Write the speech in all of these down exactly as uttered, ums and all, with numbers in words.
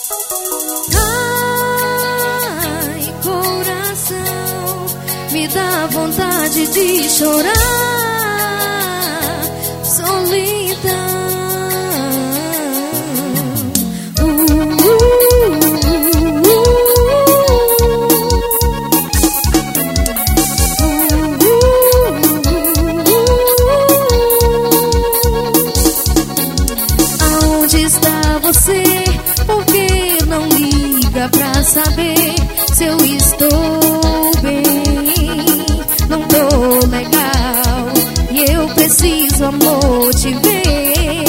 Ai, coração, me dá vontade de chorar. Solidão. Você, por que não liga pra saber se eu estou bem? Não tô legal e eu preciso, amor, te ver.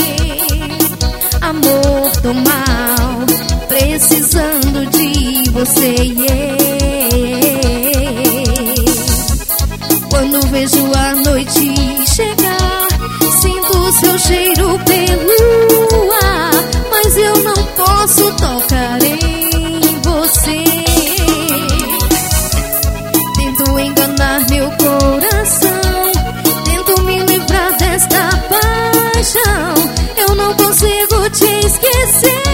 Amor, tô mal, precisando de você, yeah. Quando vejo a noite chegar, sinto seu cheiro pelo ar, mas eu não posso tocar em você. Tento enganar meu coração, tento me livrar desta paixão. Eu não consigo te esquecer.